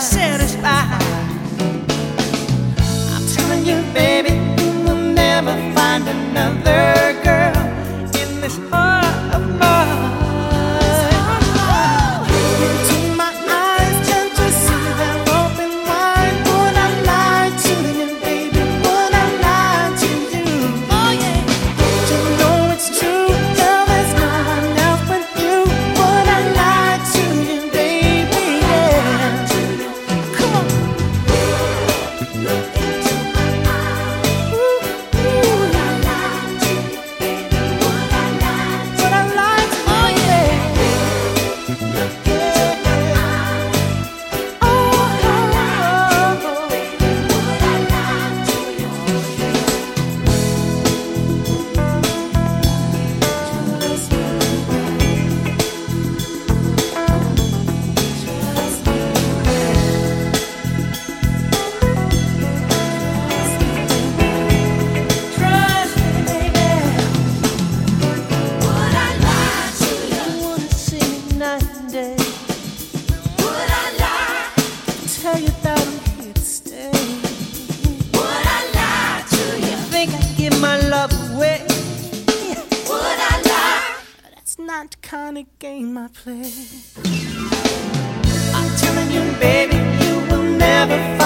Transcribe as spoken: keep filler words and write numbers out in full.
satisfied. I'm telling you, baby, you will never find another girl in this heart of mine. Into my eyes, can't you see them open wide? Would I lie to you, baby? Would I lie to you? Oh yeah. Don't you know it's true? Girl, there's no one else but you. Would I lie to you, baby? Yeah. Come on. Look into my eyes. Ooh, ooh. Would I lie to you, baby? Would I lie to you? Would I lie to you? Oh yeah. Look into my eyes. Oh, oh, oh, oh. Would I lie to you? Trust me. Trust me. Trust me, baby. Would I lie to you? I wanna see you night and day. Would I lie? Tell you that I'm here to stay. Would I lie to you? Think I'd give my love away? Would I lie? That's not the kind of game I play. I'm telling you, baby, you will never find